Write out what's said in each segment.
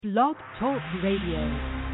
Blog Talk Radio.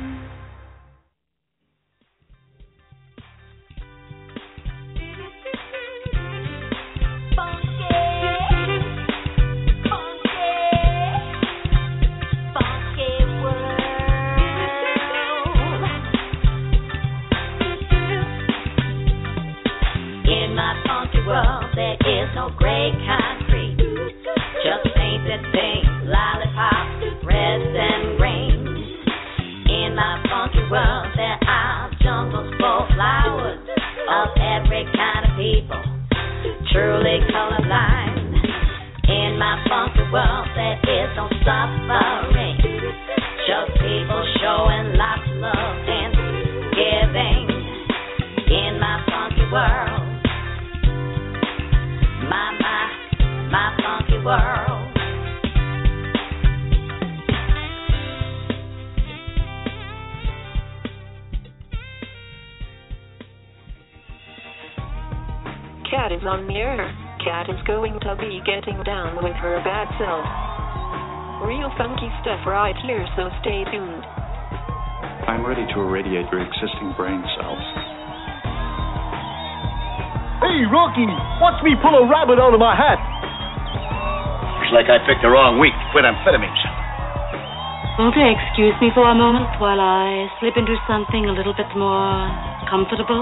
Well, there is no gray concrete, just painted things, lollipops, reds and greens. In my funky world, there are jungles full of flowers of every kind of people, truly colorblind. In my funky world, there is no suffering, just people showing lots of love and giving. In my funky world, my funky world. Cat is on the air. Cat is going to be getting down with her bad self. Real funky stuff right here, so stay tuned. I'm ready to irradiate your existing brain cells. Hey, Rocky, watch me pull a rabbit out of my hat. Looks like I picked the wrong week to quit amphetamines. Okay, excuse me for a moment while I slip into something a little bit more comfortable.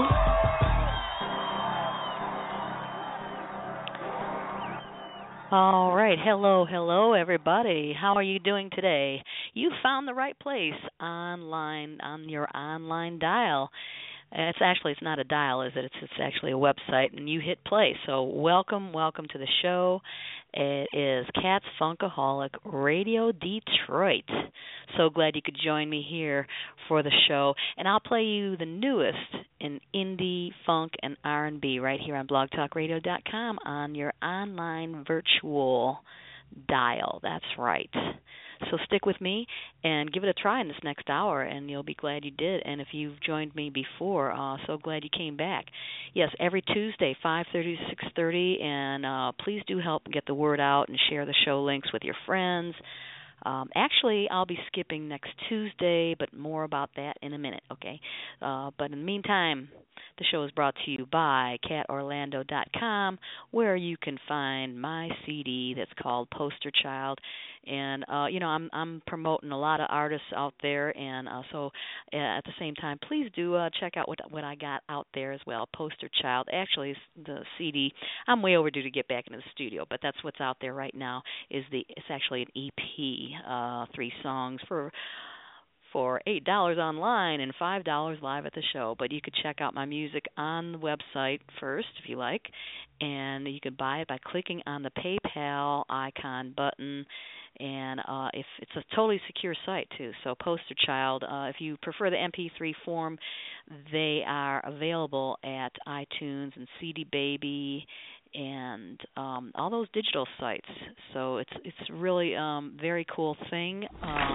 All right. Hello, everybody. How are you doing today? You found the right place online, on your online dial. It's not a dial, is it? It's actually a website, and you hit play. So welcome to the show. It is Cat's Funkaholic Radio Detroit. So glad you could join me here for the show, and I'll play you the newest in indie, funk, and R&B right here on blogtalkradio.com on your online virtual dial. That's right. So stick with me and give it a try in this next hour, and you'll be glad you did. And if you've joined me before, so glad you came back. Yes, every Tuesday, 5:30 to 6:30, and please do help get the word out and share the show links with your friends. Actually, I'll be skipping next Tuesday, but more about that in a minute, okay? But in the meantime, the show is brought to you by catorlando.com, where you can find my CD that's called Poster Child. And I'm promoting a lot of artists out there, and so at the same time, please do check out what I got out there as well. Poster Child. Actually, the CD. I'm way overdue to get back into the studio, but that's what's out there right now. It's actually an EP, 3 songs for $8 online and $5 live at the show. But you could check out my music on the website first if you like, and you can buy it by clicking on the PayPal icon button. And if it's a totally secure site too. So Poster Child, if you prefer the MP3 form, they are available at iTunes and CD Baby and all those digital sites. So it's really very cool thing.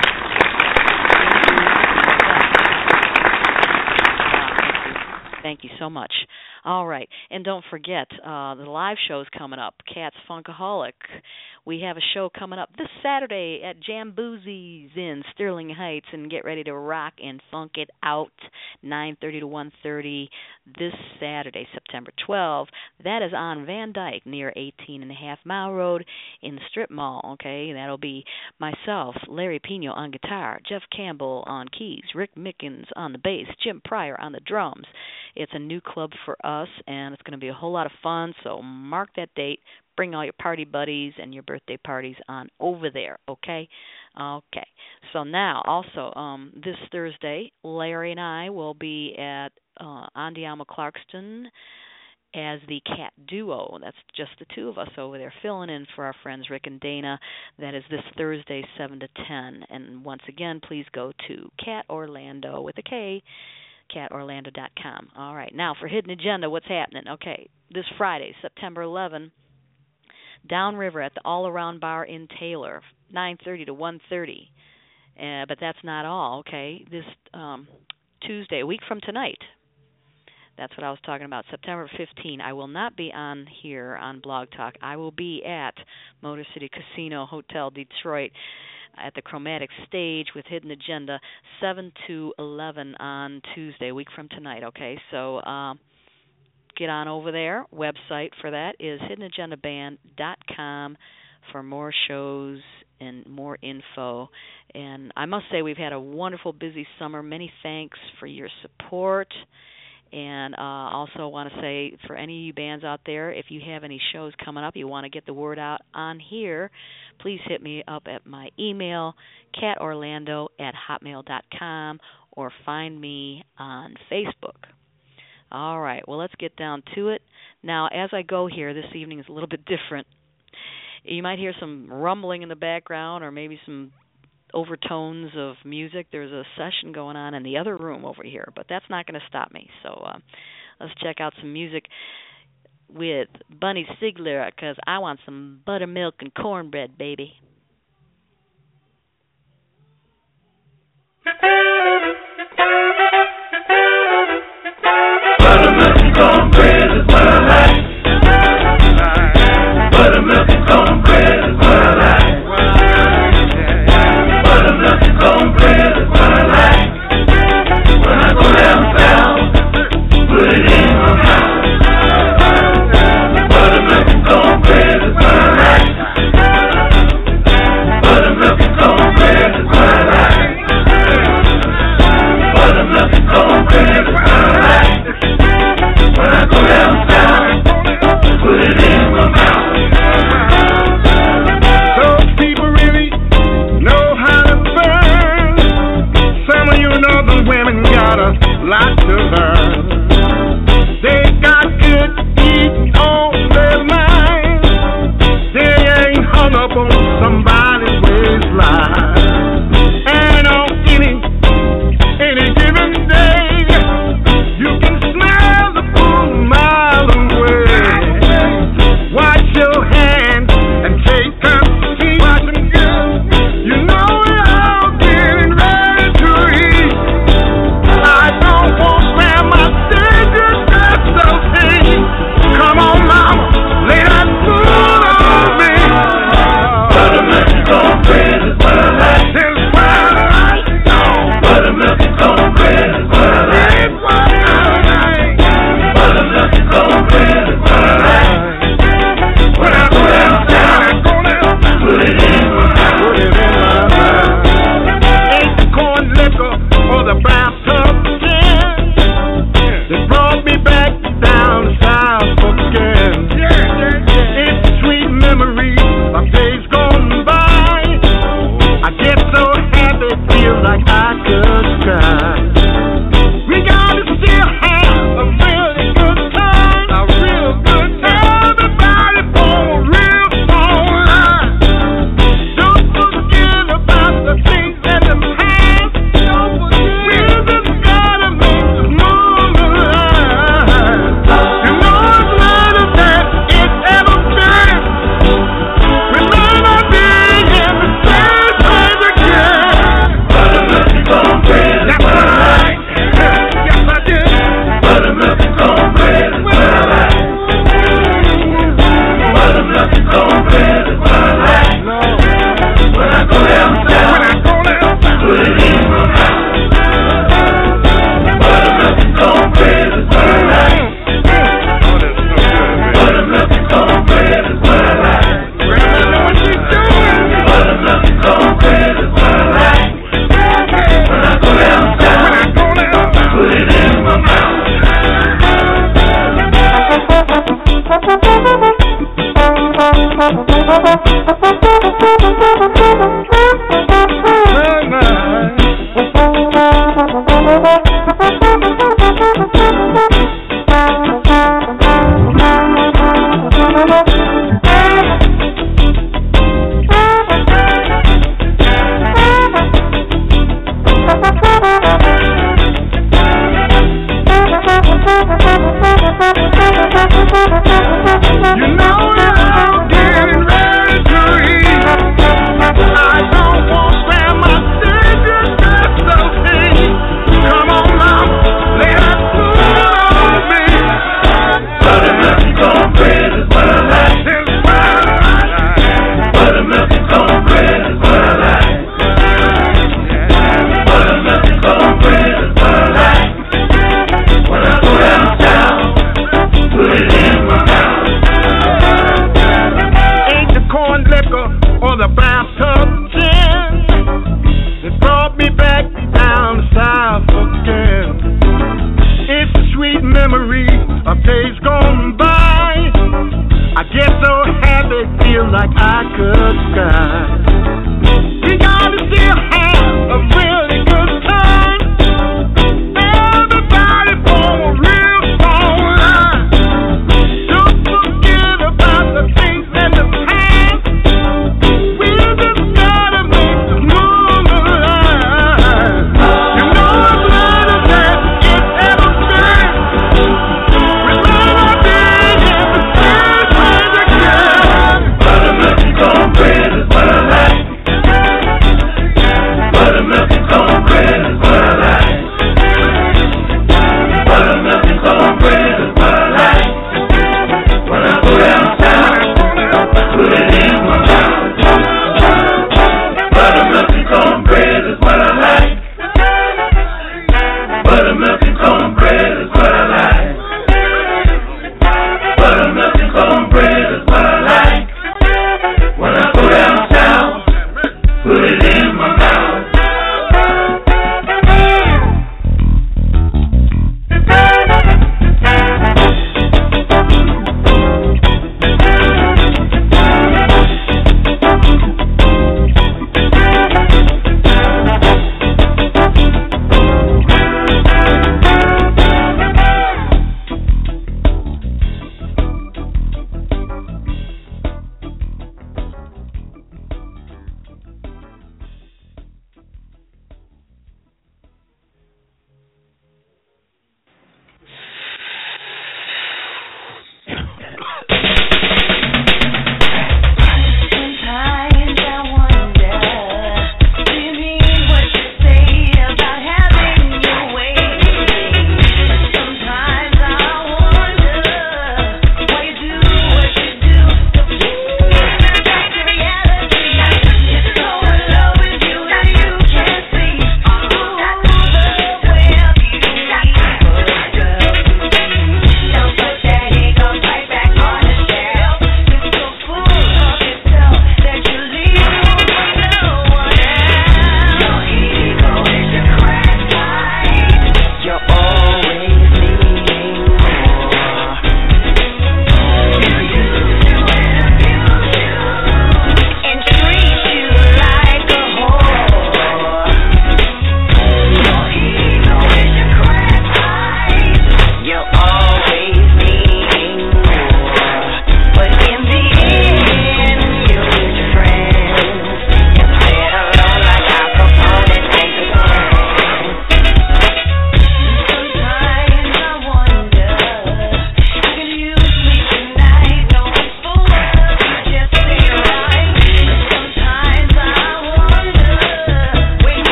Thank you so much. All right. And don't forget, the live show's coming up, Cat's Funkaholic. We have a show coming up this Saturday at Jamboozies in Sterling Heights, and get ready to rock and funk it out, 9:30 to 1:30 this Saturday, September 12th. That is on Van Dyke near 18.5 Mile Road in the Strip Mall, okay? That'll be myself, Larry Pino on guitar, Jeff Campbell on keys, Rick Mickens on the bass, Jim Pryor on the drums. It's a new club for us, and it's going to be a whole lot of fun, so mark that date. Bring all your party buddies and your birthday parties on over there, okay? Okay. So now, also, this Thursday, Larry and I will be at Andiamo Clarkston as the Cat Duo. That's just the two of us over there filling in for our friends Rick and Dana. That is this Thursday, 7 to 10. And once again, please go to Cat Orlando with a K, catorlando.com. All right. Now, for Hidden Agenda, what's happening? Okay. This Friday, September 11, downriver at the All Around Bar in Taylor, 9:30 to 1:30. But that's not all, okay? This Tuesday, a week from tonight, that's what I was talking about, September 15, I will not be on here on Blog Talk. I will be at Motor City Casino Hotel Detroit at the Chromatic Stage with Hidden Agenda, 7 to 11 on Tuesday, a week from tonight, okay? So get on over there. Website for that is hiddenagendaband.com for more shows and more info. And I must say we've had a wonderful, busy summer. Many thanks for your support. And also want to say for any of you bands out there, if you have any shows coming up, you want to get the word out on here, please hit me up at my email, catorlando@hotmail.com, or find me on Facebook. All right, well, let's get down to it. Now, as I go here, this evening is a little bit different. You might hear some rumbling in the background or maybe some overtones of music. There's a session going on in the other room over here, but that's not going to stop me. So let's check out some music with Bunny Sigler, because I want some buttermilk and cornbread, baby. Buttermilk and cornbread is what I like. Buttermilk and cornbread is what I like. Buttermilk and cornbread is what I like. When I go downtown, put it in my mouth. Buttermilk and cornbread is what I like.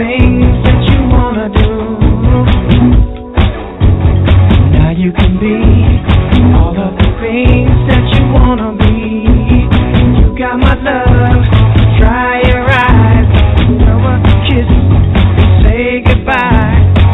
things that you wanna do. Now you can be all of the things that you wanna be. You got my love, dry your eyes, blow a kiss, say goodbye.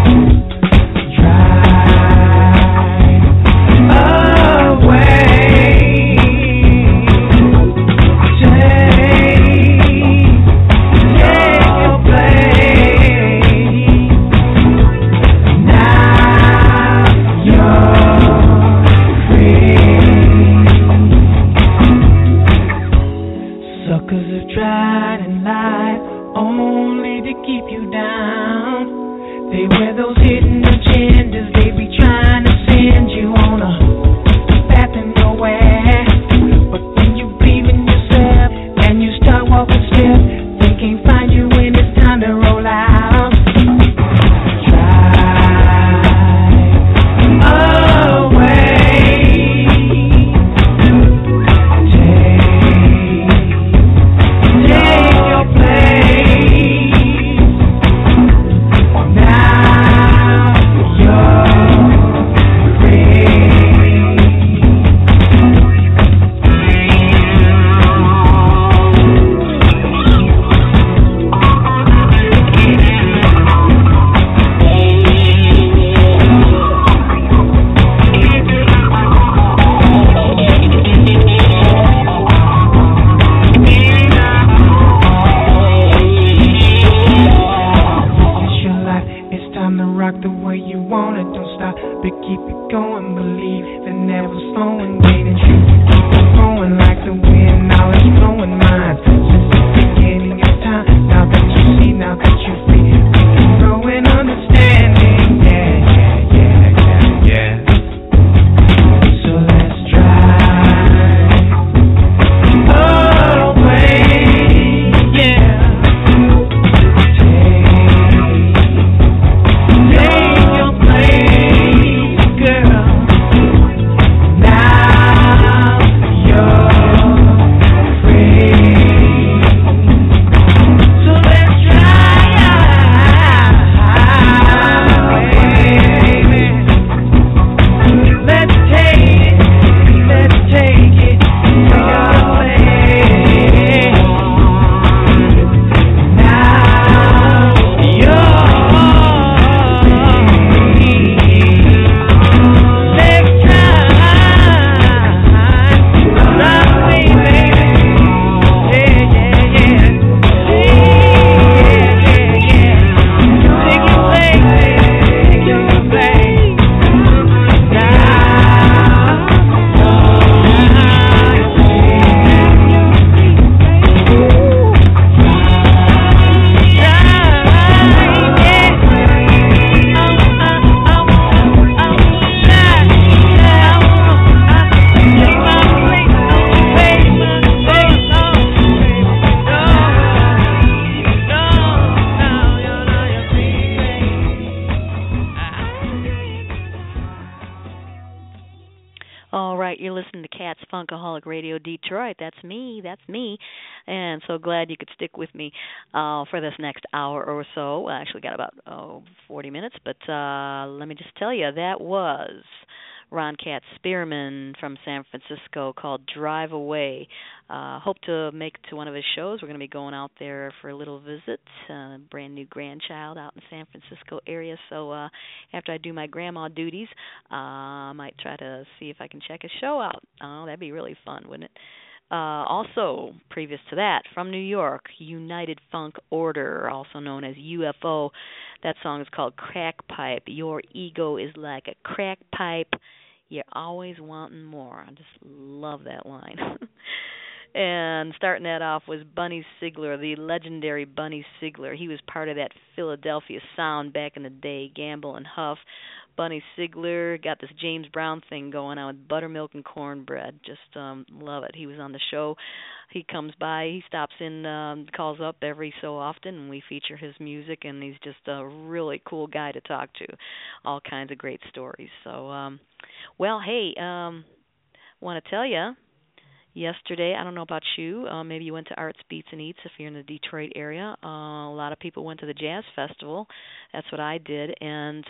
Funkaholic Radio Detroit. That's me. And so glad you could stick with me for this next hour or so. I actually got about 40 minutes, but let me just tell you, that was Ron Katz Spearman from San Francisco, called Drive Away. Hope to make it to one of his shows. We're going to be going out there for a little visit. Brand new grandchild out in the San Francisco area. So after I do my grandma duties, I might try to see if I can check his show out. Oh, that'd be really fun, wouldn't it? Also, previous to that, from New York, United Funk Order, also known as UFO. That song is called Crack Pipe. Your ego is like a crack pipe. You're always wanting more. I just love that line. And starting that off was Bunny Sigler, the legendary Bunny Sigler. He was part of that Philadelphia sound back in the day, Gamble and Huff. Bunny Sigler got this James Brown thing going on with buttermilk and cornbread. Just love it. He was on the show. He comes by. He stops in, calls up every so often, and we feature his music, and he's just a really cool guy to talk to. All kinds of great stories. So, well, hey, want to tell you, yesterday. I don't know about you. Maybe you went to Arts, Beats, and Eats if you're in the Detroit area. A lot of people went to the Jazz Festival. That's what I did. And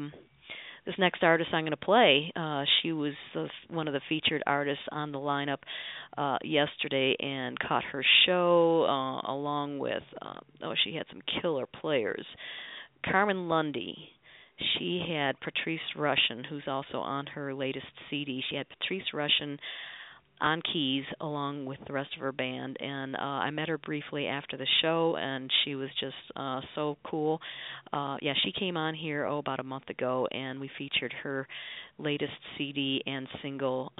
this next artist I'm going to play, she was one of the featured artists on the lineup yesterday and caught her show along with, she had some killer players. Carmen Lundy. She had Patrice Rushen, who's also on her latest CD. She had Patrice Rushen on keys along with the rest of her band, and I met her briefly after the show, and she was just so cool. She came on here about a month ago, and we featured her latest CD and single.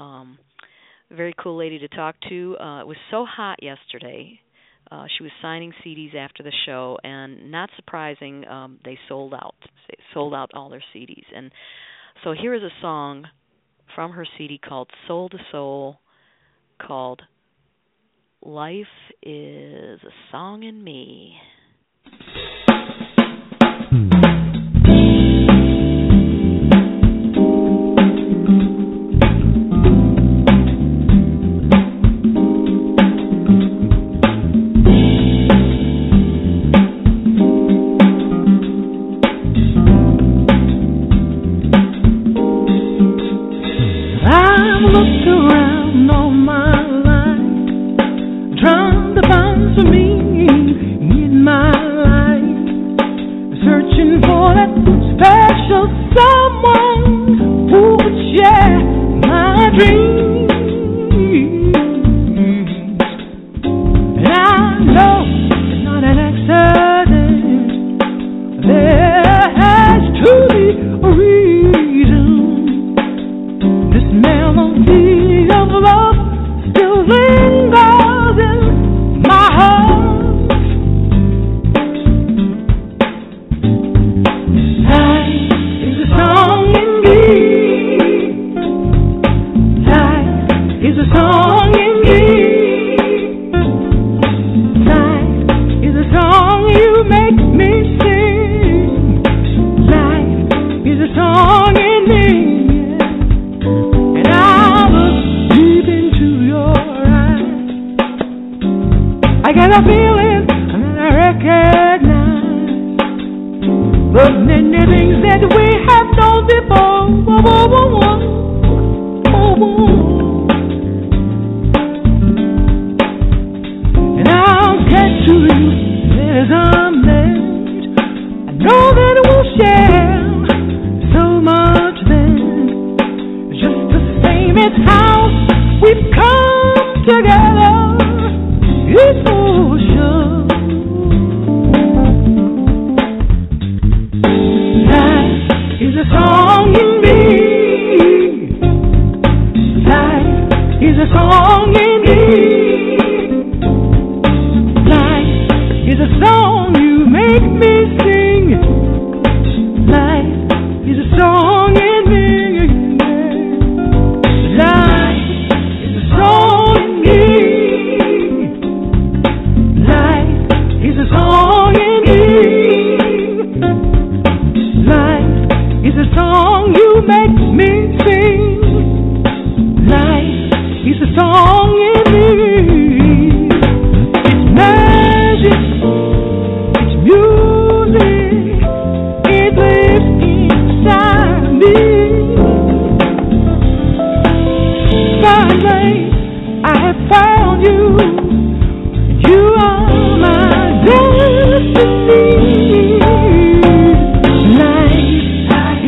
Very cool lady to talk to. It was so hot yesterday. She was signing CDs after the show, and not surprising, they sold out. They sold out all their CDs. And so here is a song from her CD called Soul to Soul, called Life is a Song in Me.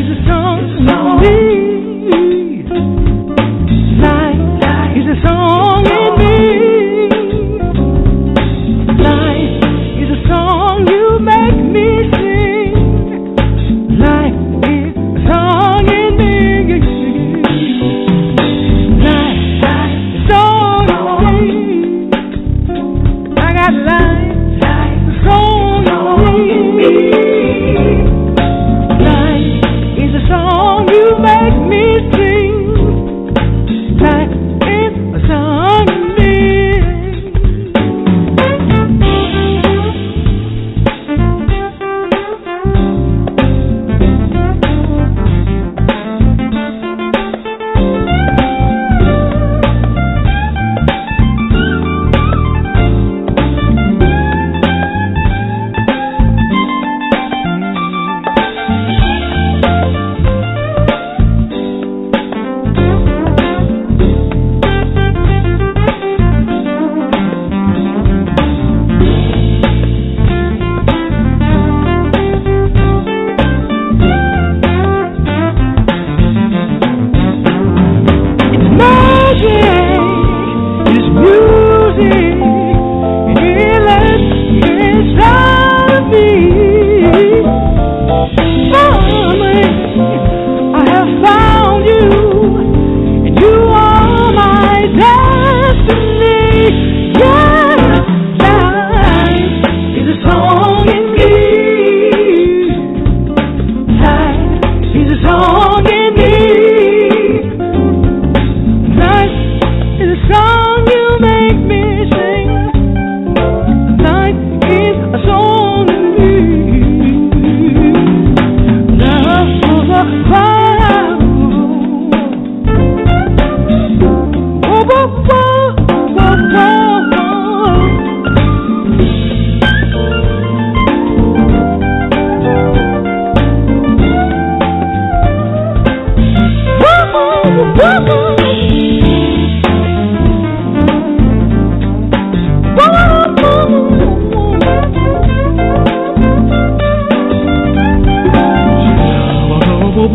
Life is a song.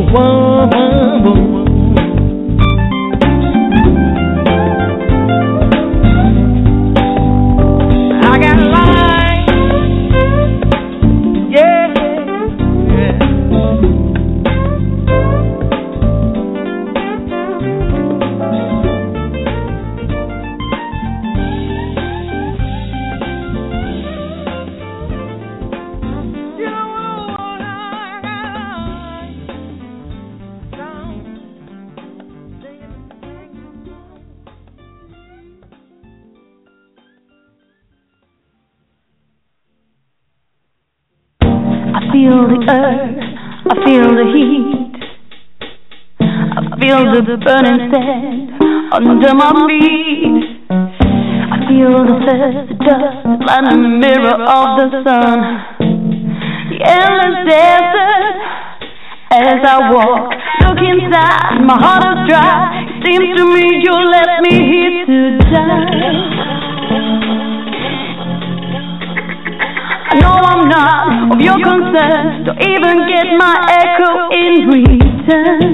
feel the earth, I feel the heat, I feel the burning sand under my feet. I feel the first dust light in the mirror of the sun, the endless desert. As I walk, look inside, my heart is dry. It seems to me you left me here to die. I know I'm not of your concern, don't even get my echo in return.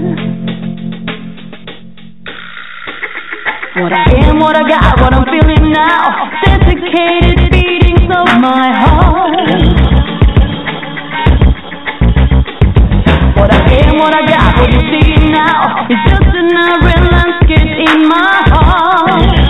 What I am, what I got, what I'm feeling now, desiccated beatings of my heart. What I am, what I got, what you see now, is just another landscape in my heart.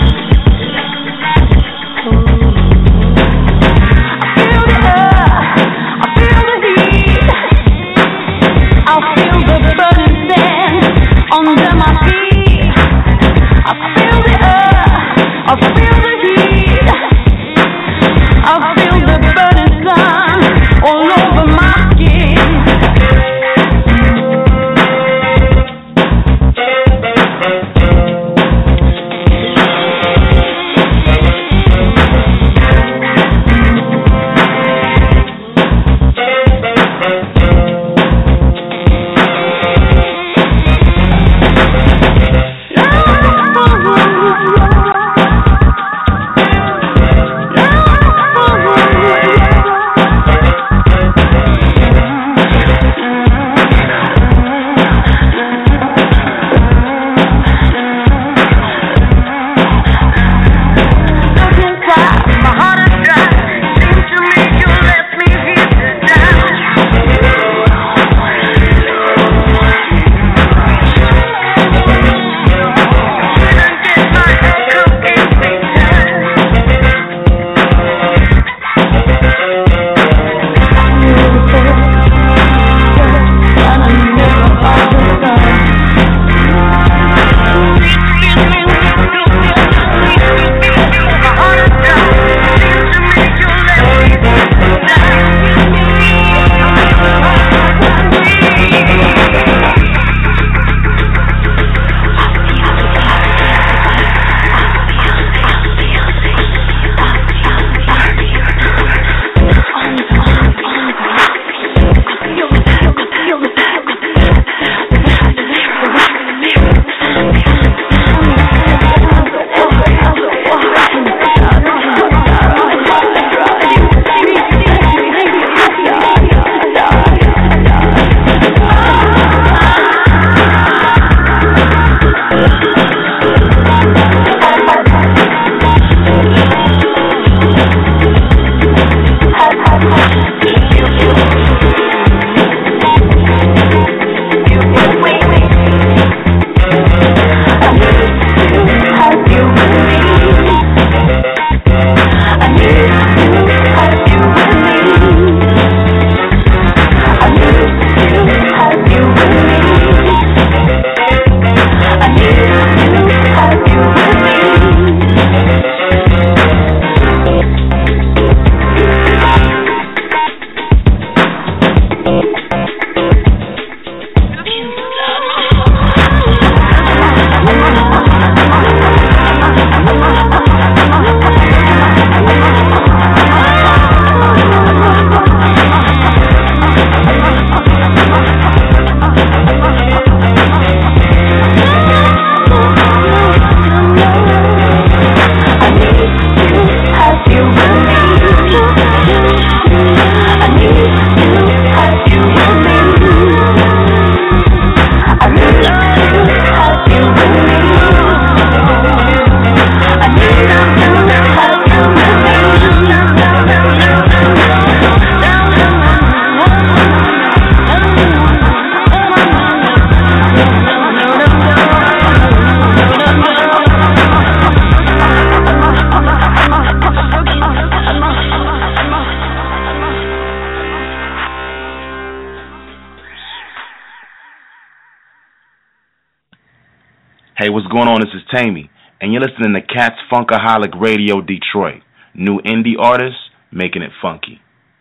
Hey, what's going on? This is Tammy, and you're listening to Cats Funkaholic Radio Detroit. New indie artists making it funky.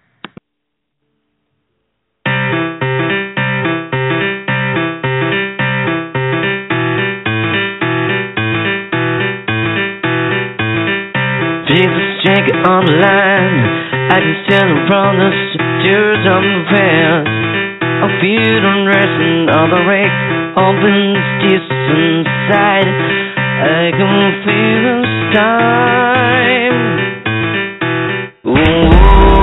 Jesus, check it on the line. I can stand in front of the tears on the fence. I feel unrest all the wreck, open distance side. I can feel this time. Ooh.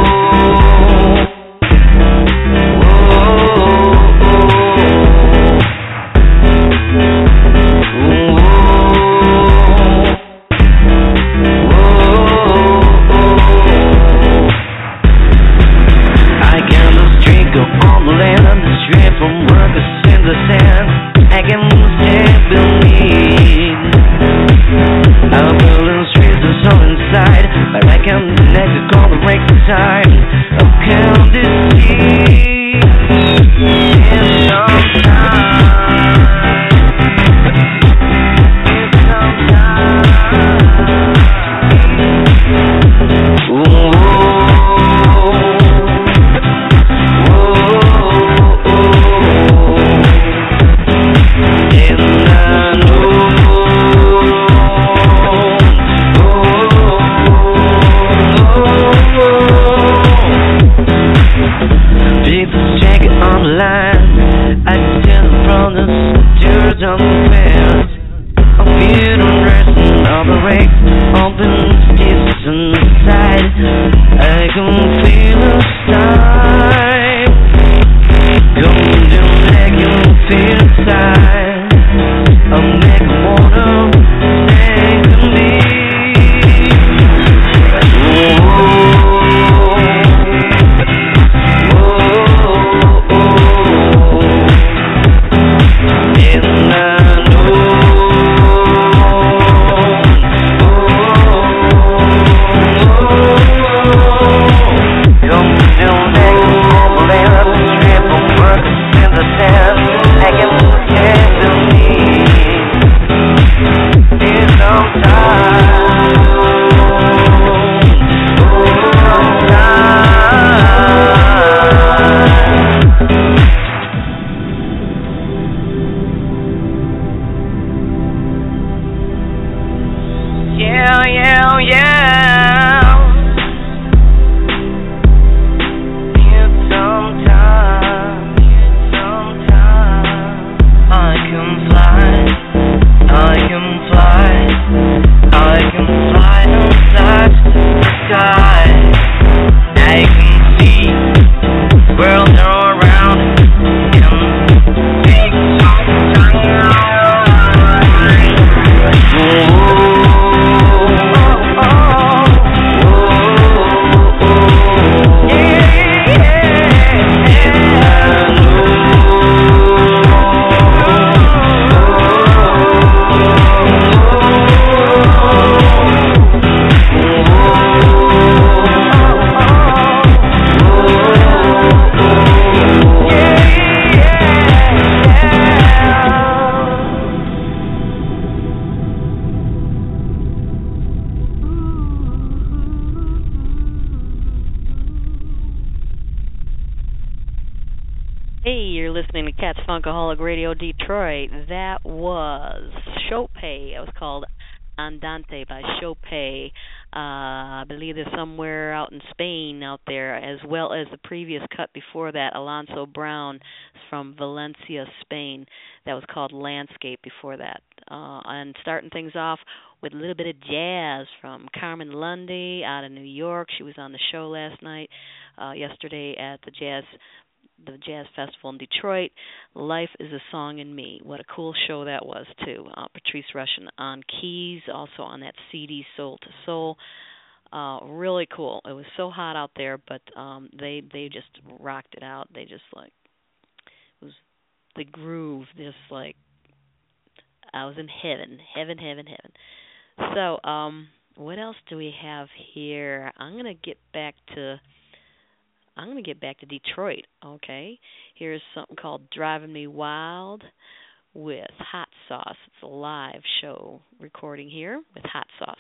From workers in the sand, I can stand beneath. I'm building streets of sun inside, but I can't connect to call the break the time. I can't deceive in some time. Funkaholic Radio Detroit. That was Chopay. It was called Andante by Chopay. I believe there's somewhere out in Spain out there, as well as the previous cut before that, Alonso Brown from Valencia, Spain. That was called Landscape before that. And starting things off with a little bit of jazz from Carmen Lundy out of New York. She was on the show last night, yesterday at the Jazz Festival in Detroit. Life is a Song in Me. What a cool show that was, too. Patrice Rushen on keys, also on that CD Soul to Soul. Really cool. It was so hot out there, but they just rocked it out. They just it was the groove, just like I was in heaven. So, what else do we have here? I'm gonna get back to Detroit. Okay, here's something called "Driving Me Wild" with Hot Sauce. It's a live show recording here with Hot Sauce.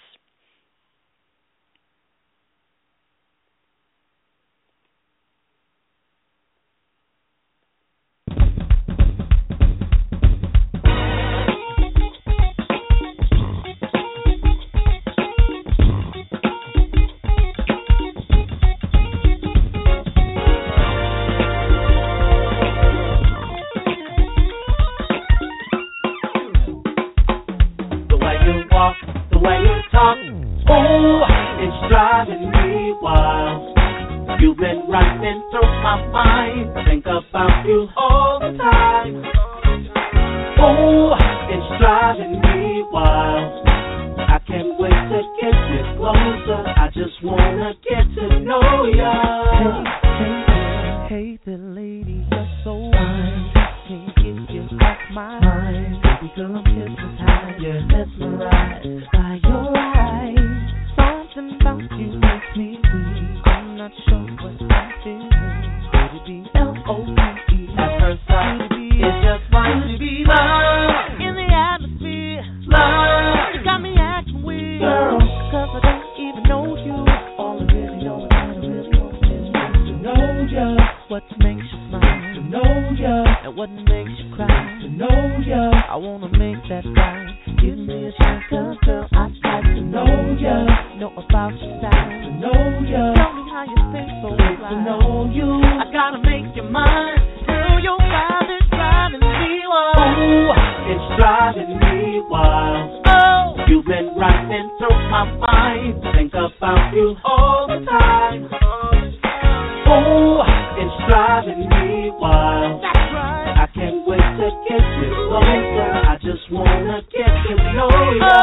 Driving me wild. You've been running through my mind. Think about you all the time. Oh, it's driving me wild. I can't wait to get you closer. I just wanna get to know ya. Hey there, lady, you're so fine. Can't get you off my mind. Baby girl, I'm hypnotized. You're mesmerized by your eyes. Something about you makes me weak. I'm not sure what I'm feeling. Could it be L-O-V-E? At first sight, it's just right to be love in the atmosphere. Love, you got me acting weird, girl, cause I don't even know you. All I really know is that I really want to know ya. What makes you smile? To know ya. And what makes you cry? To know ya. I wanna make that right. Give me a chance, girl, I'd like to know ya. Know about your style. To know ya. Tell me how you think so get fly. to know you. I gotta make you mine. Girl, your vibe is driving me wild. Oh, it's driving me wild. Oh, you've been running through my mind. Think about you all the time. Oh, it's driving me wild. that's right. I can't wait to get you closer. I just wanna get to know ya.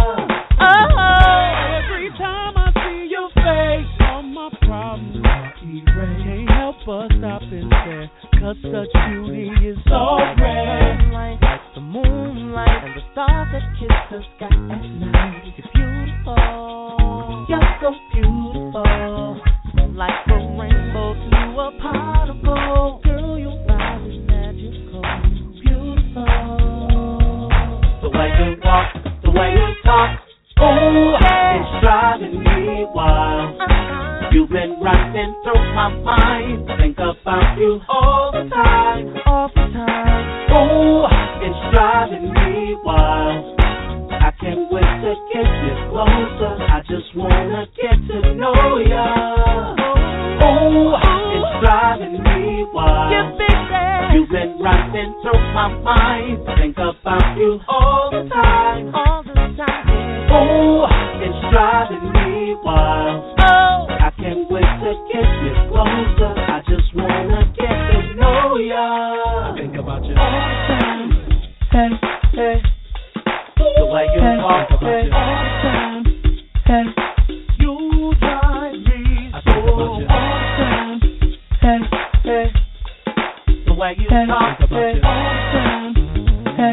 Oh, every time I see your face, all my problems erase. Can't help but stop and stare, cause such beauty is so rare. Like the moonlight and the stars that kiss the sky at night. You're beautiful, you're so beautiful. Like a rainbow to a pot of gold. Girl, your vibe is magical, beautiful. The way you walk, the way you talk, oh, it's driving me wild. You've been running through my mind. Think about you all the time. All the time. Oh, it's driving me wild. I can't wait to get you closer. I just wanna get to know ya. Oh, it's driving me wild. You've been running through my mind. Think about you all the time. All the time. Oh, it's driving me wild. Oh, I can't wait to get you closer. I just wanna get to know ya. Think about you all the time. hey, hey. The way you talk about you all the time. Hey, you drive me so all the time. Hey, hey. The way you talk about you all the time. Hey,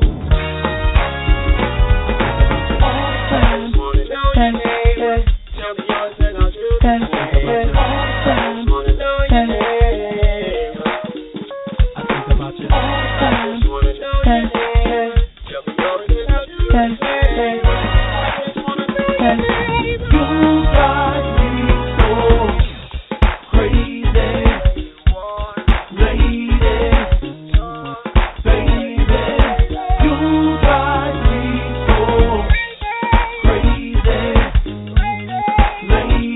all the time. Hey, hey. Tell me yours and I'll do Hey, hey. All the time. Hey, I think about you all the time. Hey, hey. Tell me yours and I'll do Hey, hey. Hey. You drive me so crazy, lady, baby. You drive me so crazy, lady,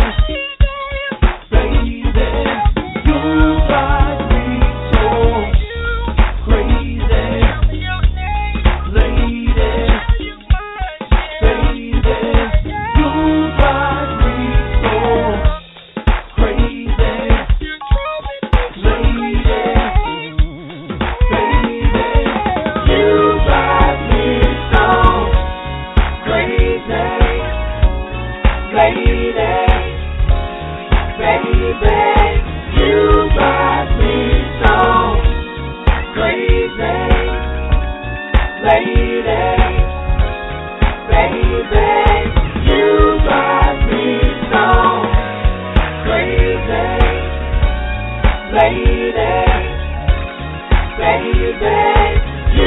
baby. You drive me so crazy, lady. Lady, baby, you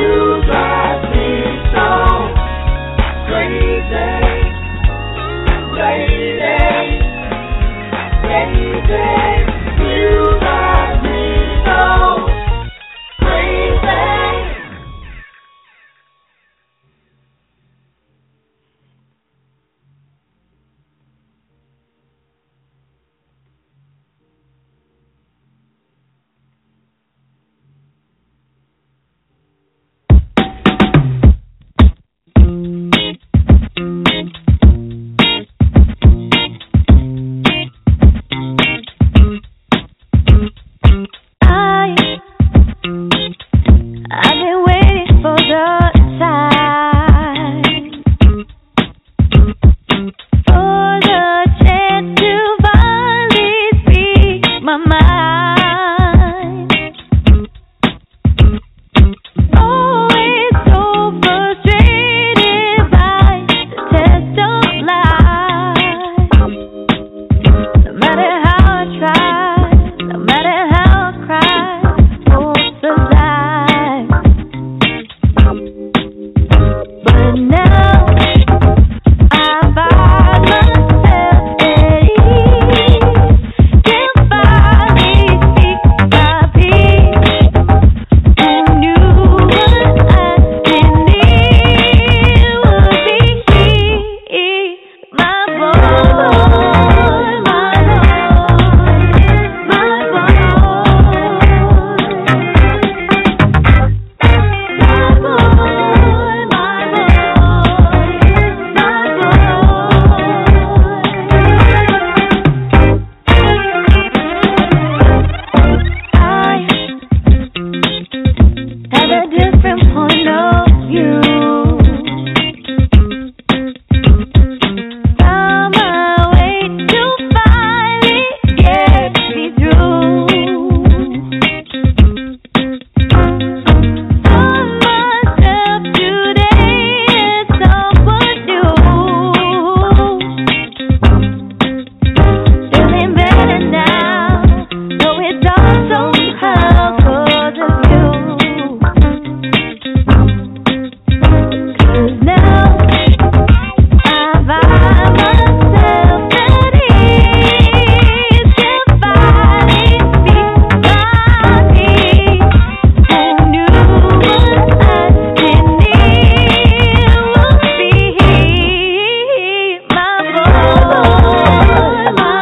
my mind. Always so frustrated by the test of life. No matter how I try, no matter how I cry, hope survives. But now I find myself at ease. Can't finally speak my peace. Who knew what I didn't need would be my boy, my I have a different point of view. Found my way to finally get me through. Saw myself today as someone new. Feeling better now, though it's all somehow 'cause of you. 'Cause now I find myself at ease. Can't finally speak my peace. Who knew what I didn't need would be my boy, my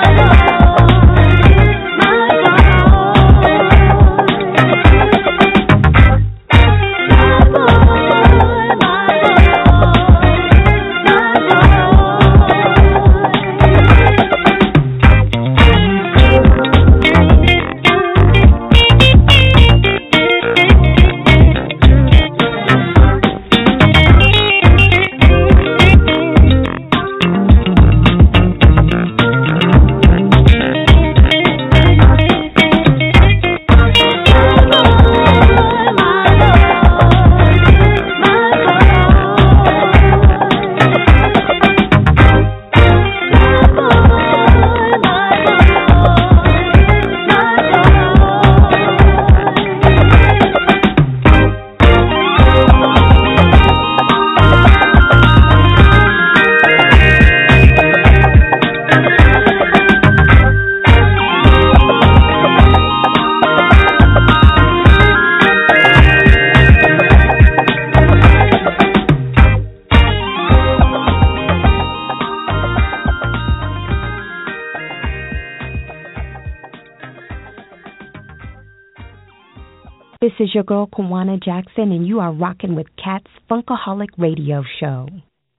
This is your girl, Kawana Jackson, and you are rocking with Kat's Funkaholic Radio Show.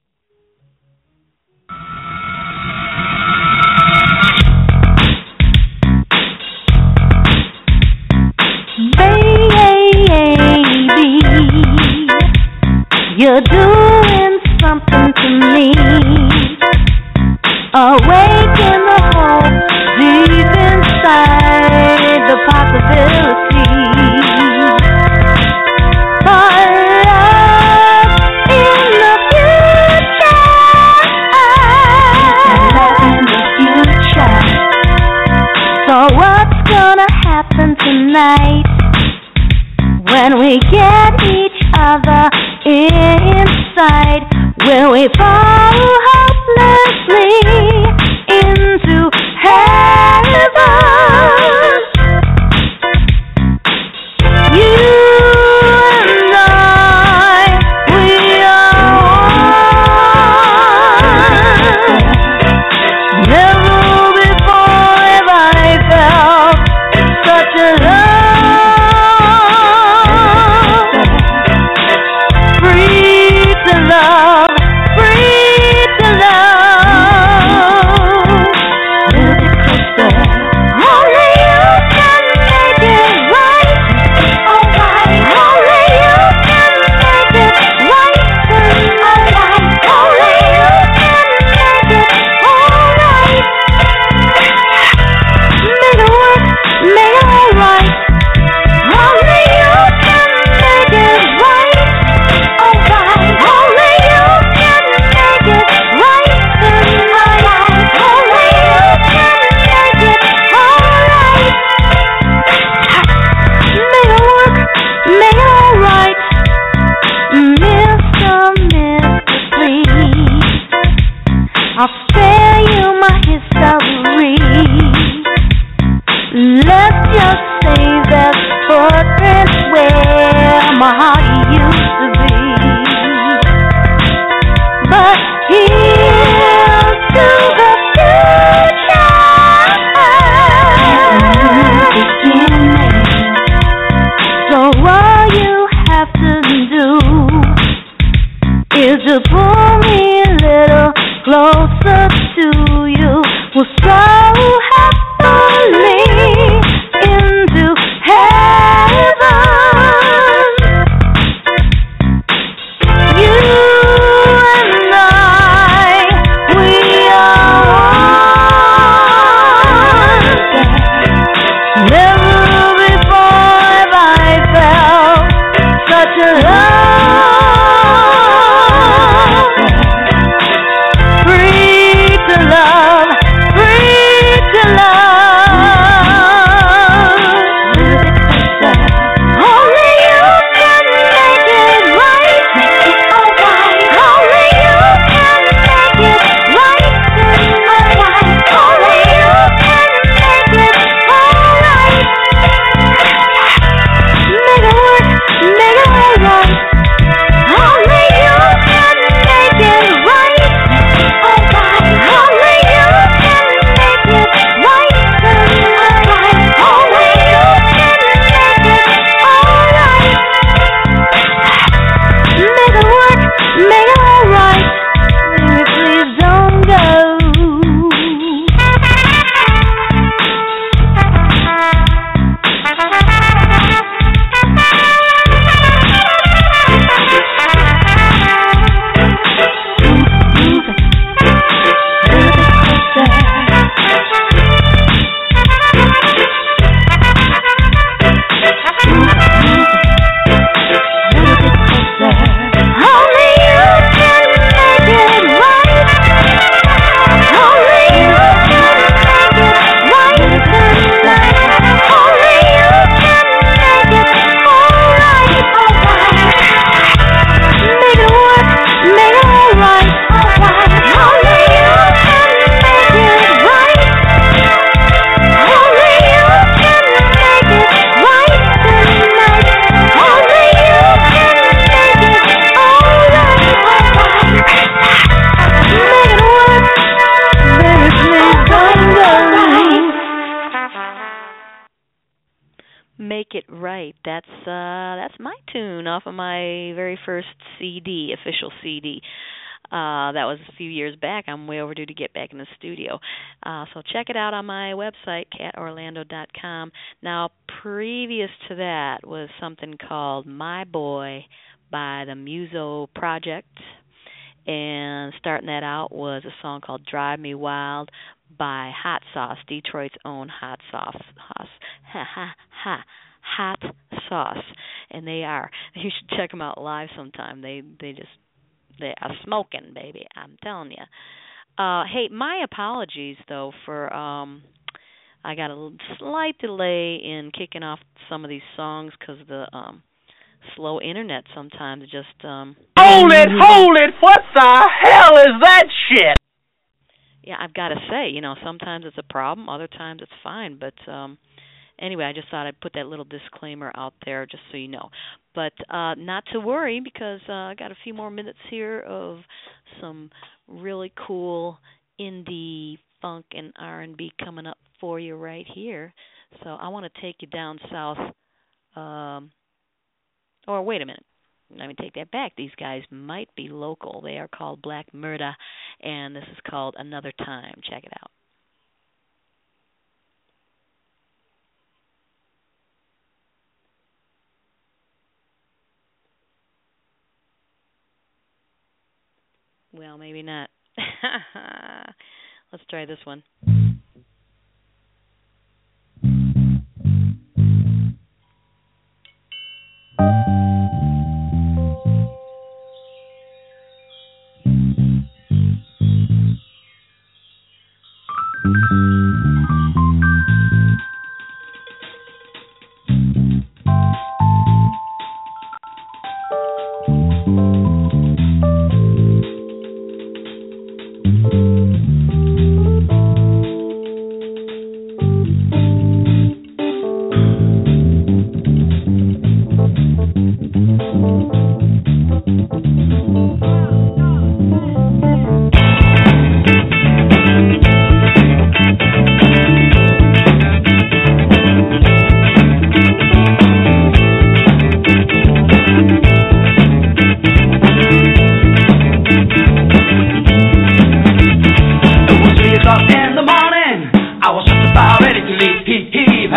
Baby, you're doing something to me. Awaken the hope deep inside the possibility. For love in the future. Love in the future. So what's gonna happen tonight when we get each other inside? Will we fall hopelessly into heaven? You and I, we are one. Never before have I felt such a love. Free to love, free to love. Music let's just say that footprints where my heart used to be. But here's to the future. So all you have to do is to pull me a little closer to you. We'll stroll happily into heaven. You and I, we are one. Never before have I felt such a love. Free to love, free to love. Only you can make it right. Only you can make it right. Only you can make it alright. Make it work, make it alright. Only you can make it right. Only you can make it right. Only you can make it alright. Make it work, make it alright. Please don't go. Only you can make it right. Only you can make it right tonight. Only you can make it alright. Make it work, make it alright. Only you can make it right. Only you can make it right tonight. Only you can make it alright. Make it work, baby, please don't go. Make It Right. That's my tune off of my very first CD, official CD. That was a few years back. I'm way overdue to get back in the studio. So check it out on my website, catorlando.com. Now, previous to that was something called My Boy by the Muso Project. And starting that out was a song called Drive Me Wild by Hot Sauce, Detroit's own Hot Sauce. Hot Sauce. And they are. You should check them out live sometime. They are smoking, baby. I'm telling you. Hey, my apologies though for I got a slight delay in kicking off some of these songs because of the slow internet. Sometimes just Hold it! What the hell is that shit? Yeah, I've got to say, sometimes it's a problem, other times it's fine. But anyway, I just thought I'd put that little disclaimer out there just so you know. But not to worry, because I got a few more minutes here of some really cool indie funk and R&B coming up for you right here. So I want to take you down south. Or wait a minute. Let me take that back. These guys might be local. They are called Black Murda, and this is called Another Time. Check it out. Well, maybe not. Let's try this one.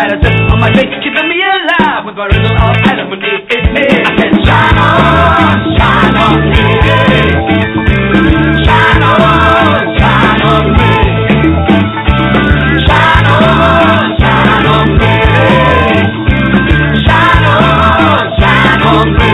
medicine on my face, keeping me alive with my rhythm of alimony. It's me. I said, shine on me. Shine on me. Shine on me. Shine on me. Shine on me. Shine on me.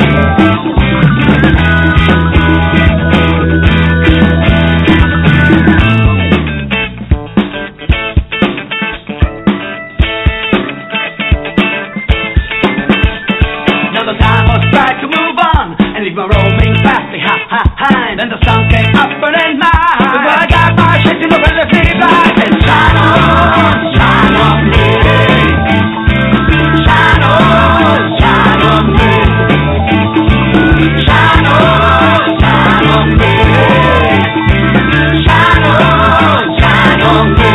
Leave my roaming fast behind. Then the sun came up burning mine. Before I got my shit, you know when the sleep light and shine on me. Shine on me. Shine on me. Shine on me.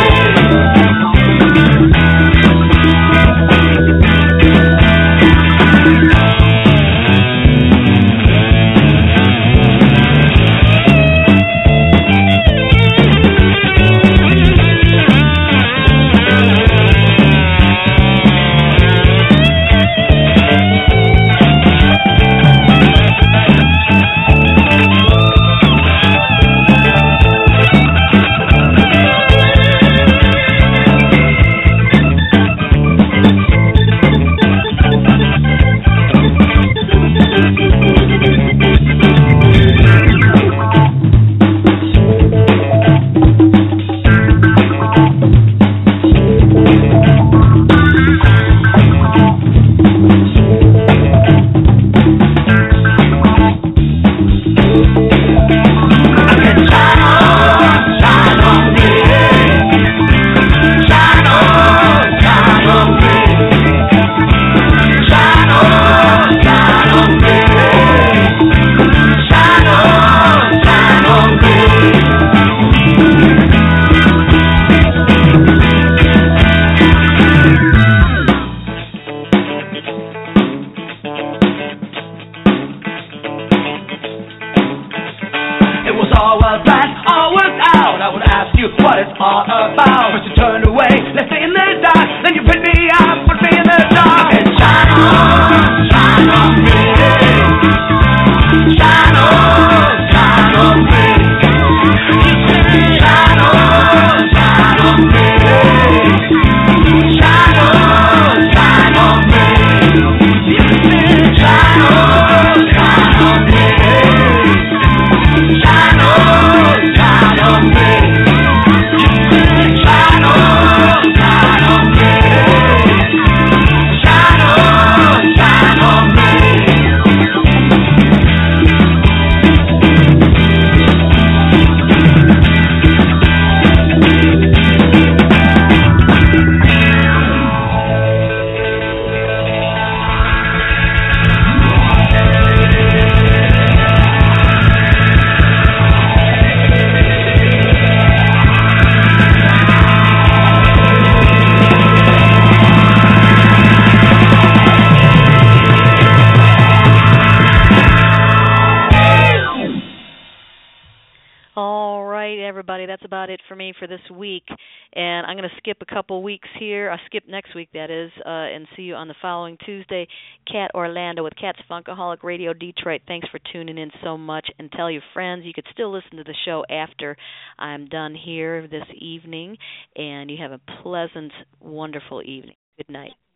That's about it for me for this week, and I'm going to skip a couple weeks here. I'll skip next week, that is, and see you on the following Tuesday. Cat Orlando with Cat's Funkaholic Radio Detroit. Thanks for tuning in so much, and tell your friends. You could still listen to the show after I'm done here this evening, and you have a pleasant, wonderful evening. Good night.